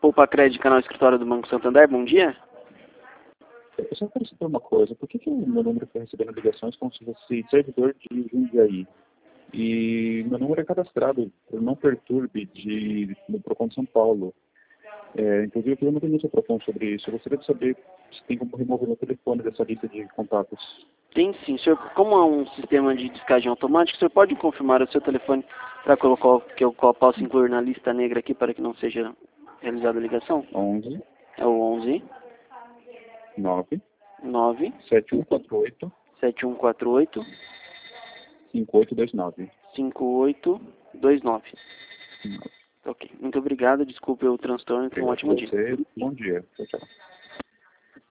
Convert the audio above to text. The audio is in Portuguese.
Poupa Crédito, canal escritório do Banco Santander, bom dia. Eu só quero saber uma coisa, por que o meu número está recebendo ligações como se fosse servidor de Jundiaí? E meu número é cadastrado por Não Perturbe no Procon de São Paulo. Inclusive, eu queria uma denúncia Procon sobre isso. Eu gostaria de saber se tem como remover meu telefone dessa lista de contatos. Tem sim, senhor. Como é um sistema de descagem automático, o senhor pode confirmar o seu telefone para colocar que eu possa incluir na lista negra aqui para que não seja realizada a ligação? 11 É o 11 9 9 7148 7148 5829. 5829. Ok. Muito obrigado. Desculpe o transtorno. Tenha um ótimo dia. Bom dia. Tchau, tchau.